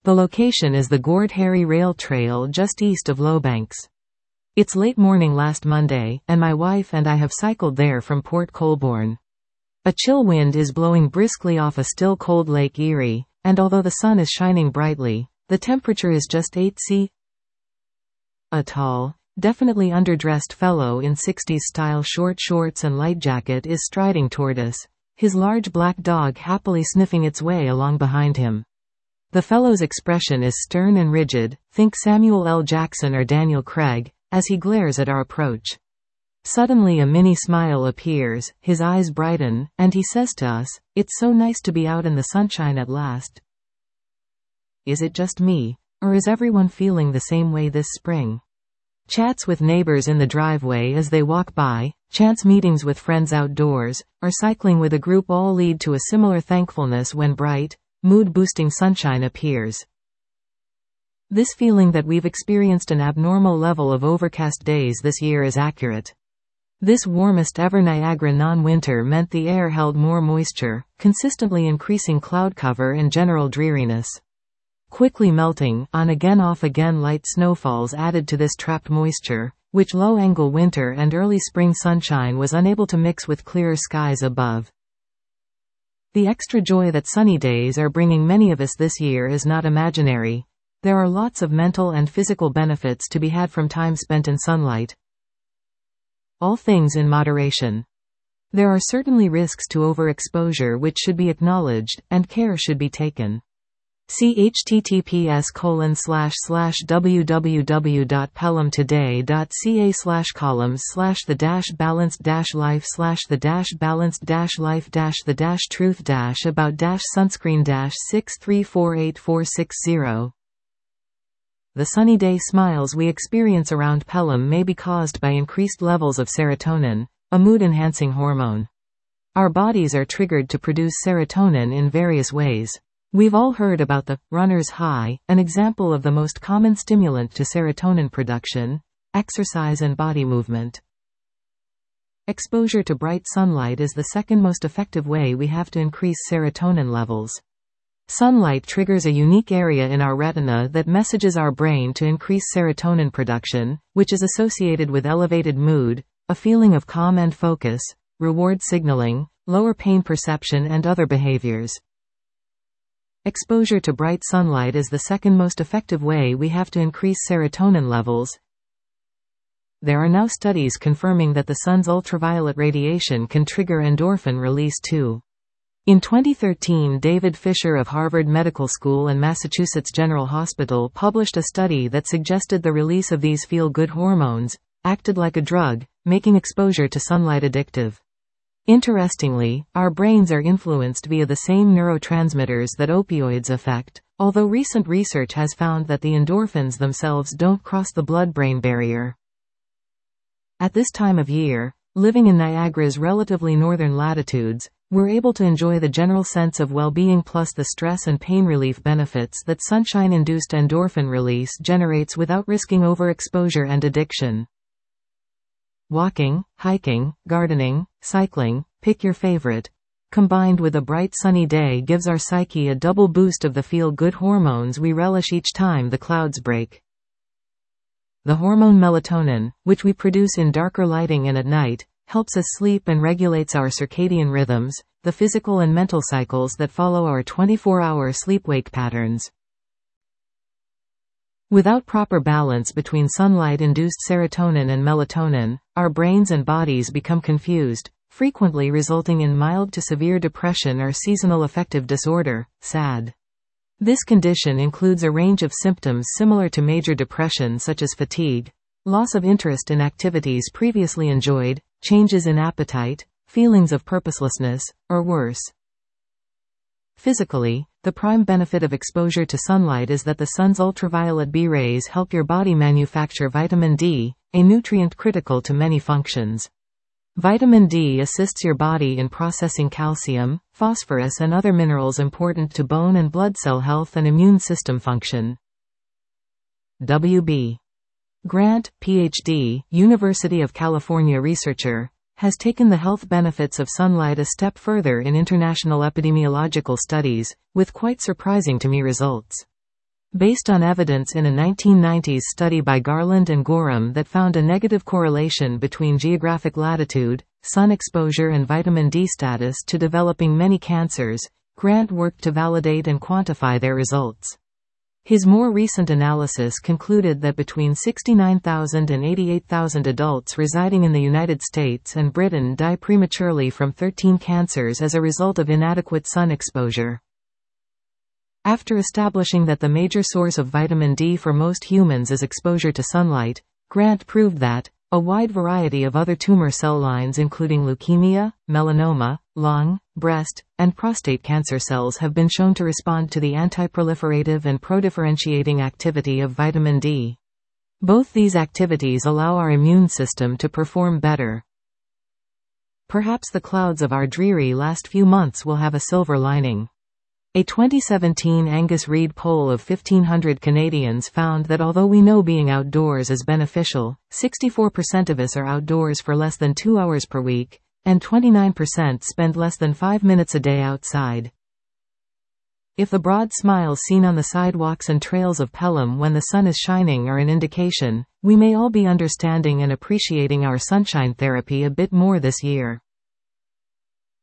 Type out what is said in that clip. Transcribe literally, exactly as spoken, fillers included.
The location is the Gord Harry Rail Trail just east of Lowbanks. It's late morning last Monday, and my wife and I have cycled there from Port Colborne. A chill wind is blowing briskly off a still cold Lake Erie, and although the sun is shining brightly, the temperature is just eight degrees. A tall, definitely underdressed fellow in sixties-style short shorts and light jacket is striding toward us, his large black dog happily sniffing its way along behind him. The fellow's expression is stern and rigid, think Samuel L. Jackson or Daniel Craig, as he glares at our approach. Suddenly a mini smile appears, his eyes brighten, and he says to us, "It's so nice to be out in the sunshine at last." Is it just me, or is everyone feeling the same way this spring? Chats with neighbors in the driveway as they walk by, chance meetings with friends outdoors, or cycling with a group all lead to a similar thankfulness when bright, mood-boosting sunshine appears. This feeling that we've experienced an abnormal level of overcast days this year is accurate. This warmest ever Niagara non-winter meant the air held more moisture, consistently increasing cloud cover and general dreariness. Quickly melting, on-again off-again light snowfalls added to this trapped moisture, which low-angle winter and early spring sunshine was unable to mix with clearer skies above. The extra joy that sunny days are bringing many of us this year is not imaginary. There are lots of mental and physical benefits to be had from time spent in sunlight. All things in moderation. There are certainly risks to overexposure which should be acknowledged, and care should be taken. See https colon slash slash www.pelhamtoday.ca slash columns slash the dash balanced dash life slash the dash balanced dash life dash the dash truth dash about dash sunscreen dash six three four eight four six zero. The sunny day smiles we experience around Pelham may be caused by increased levels of serotonin, a mood-enhancing hormone. Our bodies are triggered to produce serotonin in various ways. We've all heard about the runner's high, an example of the most common stimulant to serotonin production: exercise and body movement. Exposure to bright sunlight is the second most effective way we have to increase serotonin levels. Sunlight triggers a unique area in our retina that messages our brain to increase serotonin production, which is associated with elevated mood, a feeling of calm and focus, reward signaling, lower pain perception and other behaviors. Exposure to bright sunlight is the second most effective way we have to increase serotonin levels. There are now studies confirming that the sun's ultraviolet radiation can trigger endorphin release too. In twenty thirteen, David Fisher of Harvard Medical School and Massachusetts General Hospital published a study that suggested the release of these feel-good hormones acted like a drug, making exposure to sunlight addictive. Interestingly, our brains are influenced via the same neurotransmitters that opioids affect, although recent research has found that the endorphins themselves don't cross the blood-brain barrier. At this time of year, living in Niagara's relatively northern latitudes, we're able to enjoy the general sense of well-being plus the stress and pain relief benefits that sunshine-induced endorphin release generates without risking overexposure and addiction. Walking, hiking, gardening, cycling, pick your favorite, combined with a bright sunny day gives our psyche a double boost of the feel-good hormones we relish each time the clouds break. The hormone melatonin, which we produce in darker lighting and at night, helps us sleep and regulates our circadian rhythms, the physical and mental cycles that follow our twenty-four hour sleep-wake patterns. Without proper balance between sunlight-induced serotonin and melatonin, our brains and bodies become confused, frequently resulting in mild to severe depression or seasonal affective disorder, S A D. This condition includes a range of symptoms similar to major depression such as fatigue, loss of interest in activities previously enjoyed, changes in appetite, feelings of purposelessness, or worse. Physically, the prime benefit of exposure to sunlight is that the sun's ultraviolet B rays help your body manufacture vitamin D, a nutrient critical to many functions. Vitamin D assists your body in processing calcium, phosphorus and other minerals important to bone and blood cell health and immune system function. W B Grant, P H D, University of California researcher, has taken the health benefits of sunlight a step further in international epidemiological studies, with quite surprising to me results. Based on evidence in a nineteen nineties study by Garland and Gorham that found a negative correlation between geographic latitude, sun exposure and vitamin D status to developing many cancers, Grant worked to validate and quantify their results. His more recent analysis concluded that between sixty-nine thousand and eighty-eight thousand adults residing in the United States and Britain die prematurely from thirteen cancers as a result of inadequate sun exposure. After establishing that the major source of vitamin D for most humans is exposure to sunlight, Grant proved that a wide variety of other tumor cell lines including leukemia, melanoma, lung, breast, and prostate cancer cells have been shown to respond to the antiproliferative and prodifferentiating activity of vitamin D. Both these activities allow our immune system to perform better. Perhaps the clouds of our dreary last few months will have a silver lining. A twenty seventeen Angus Reid poll of fifteen hundred Canadians found that although we know being outdoors is beneficial, sixty-four percent of us are outdoors for less than two hours per week, and twenty-nine percent spend less than five minutes a day outside. If the broad smiles seen on the sidewalks and trails of Pelham when the sun is shining are an indication, we may all be understanding and appreciating our sunshine therapy a bit more this year.